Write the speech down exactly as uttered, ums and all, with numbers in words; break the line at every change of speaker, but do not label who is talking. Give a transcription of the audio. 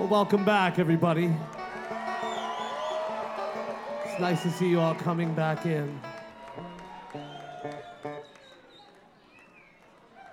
welcome back, everybody. It's nice to see you all coming back in.